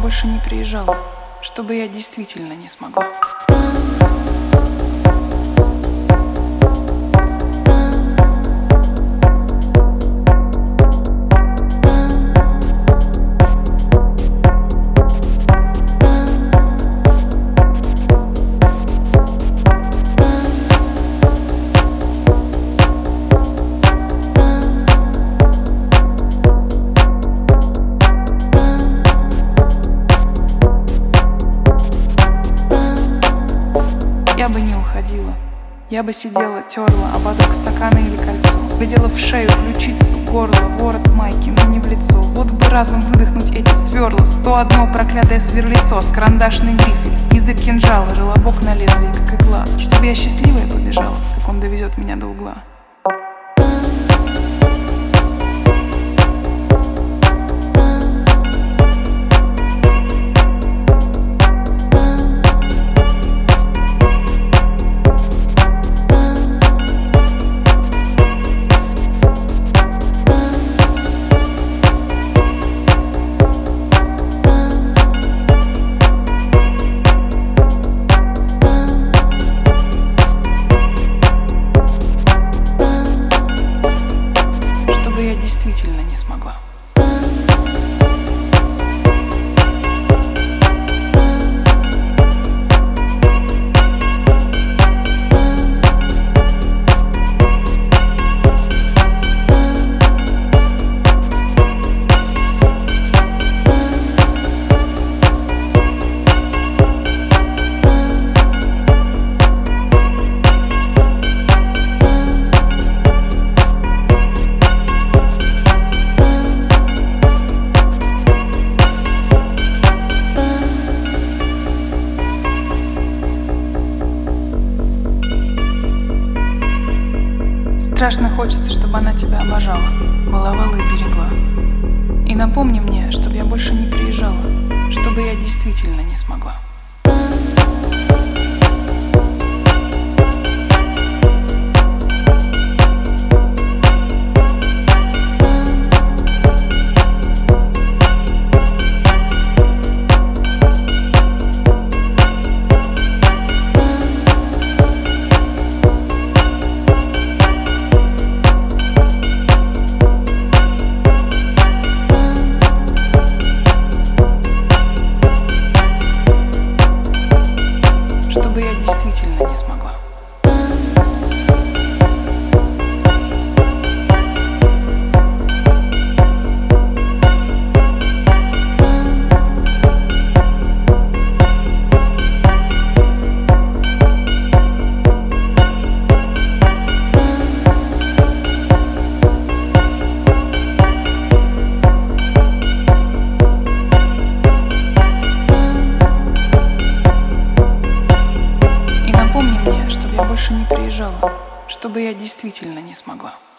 больше не приезжала, чтобы я действительно не смогла. Я бы не уходила, я бы сидела, терла ободок стакана или кольцо, глядела в шею, ключицу, горло, ворот майки, но не в лицо. Вот бы разом выдохнуть эти сверла, 101 проклятое сверлицо с карандашной грифель, язык кинжала, желобок на лезвие, как игла, чтобы я счастливая побежала, как он довезет меня до угла. Я действительно не смогла. Страшно хочется, чтобы она тебя обожала, баловала и берегла. И напомни мне, чтобы я больше не приезжала, чтобы я действительно не смогла. Чтобы я действительно не смогла. Чтобы я больше не приезжала, чтобы я действительно не смогла.